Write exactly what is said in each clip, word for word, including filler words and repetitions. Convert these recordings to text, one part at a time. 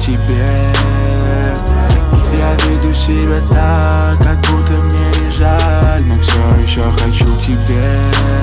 тебе. Я веду себя так, как будто мне не жаль, но все еще хочу тебе.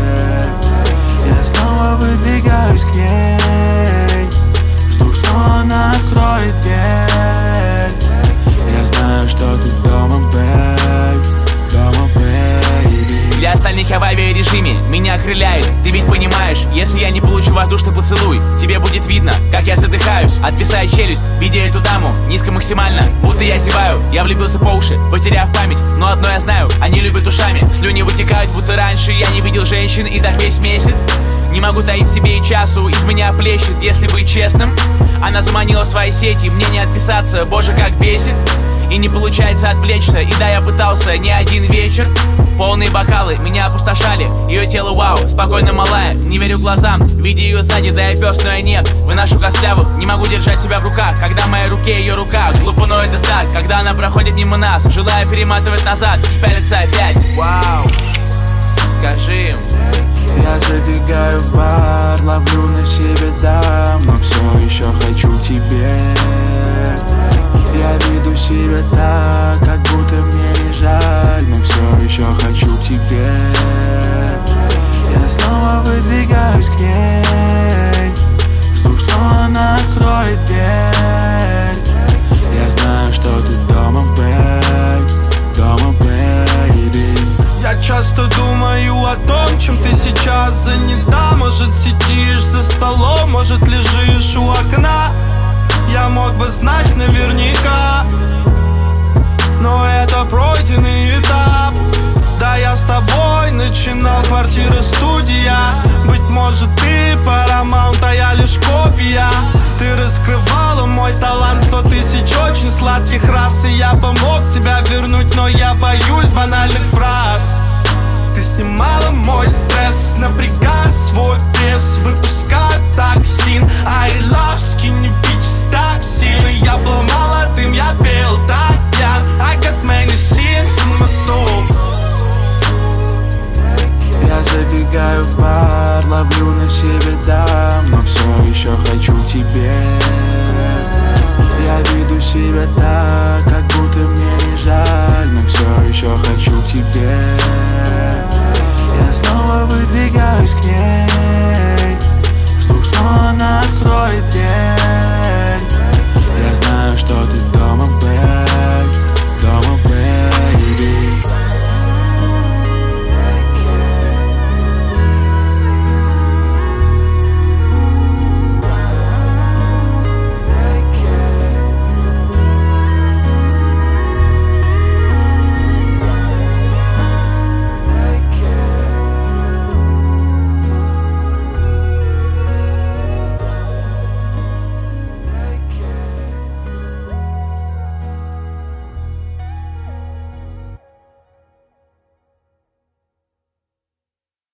Я снова выдвигаюсь к ней, жду, что она откроет дверь. Я знаю, что ты дома, бэйб, дома, бэйби. Для остальных я в авиарежиме, меня окрыляет. Ты ведь понимаешь, если я не получу воздушный поцелуй, тебе будет видно, как я задыхаюсь. Отвисает челюсть, видя эту даму, низко максимально, будто я зеваю. Я влюбился по уши, потеряв память, но одно я знаю, они любят ушами. Слюни вытекают, будто раньше я не видел женщин, и так весь месяц. Не могу таить себе и часу, из меня плещет, если быть честным. Она заманила свои сети, мне не отписаться, боже, как бесит. И не получается отвлечься, и да, я пытался не один вечер. Полные бокалы меня опустошали, ее тело вау, спокойно малая, не верю глазам, видя ее сзади, да я пес, но я нет. Выношу костлявых, не могу держать себя в руках, когда в моей руке ее рука. Глупо, но это так, когда она проходит мимо нас, желая перематывать назад, пялится опять. Вау, скажи им. Я забегаю в бар, ловлю на себе дам, но все еще хочу тебе. Я веду себя так, как будто мне не жаль, но все еще хочу тебе. Я снова выдвигаюсь к ней, жду, что она откроет дверь. Я знаю, что ты дома, бэйб, дома, бэйби. Я часто думаю о том, чем ты сейчас занята. Может, сидишь за столом, может, лежишь у окна. Я мог бы знать наверняка, но это пройденный этап. Да, я с тобой начинал квартира-студия. Быть может, ты Paramount, а я лишь копия. Ты раскрывала мой талант, сто тысяч очень сладких раз. И я бы мог тебя вернуть, но я боюсь банальных фраз. Ты снимала мой стресс, напрягая свой пресс, выпуская токсин. I love skinny bitches так сильно. Я был молодым, я пел так пьян. I got many sins in my soul. Я забегаю в бар, ловлю на себе дам, но все еще хочу тебе. Я веду себя так, как будто мне не жаль, но все еще хочу тебе.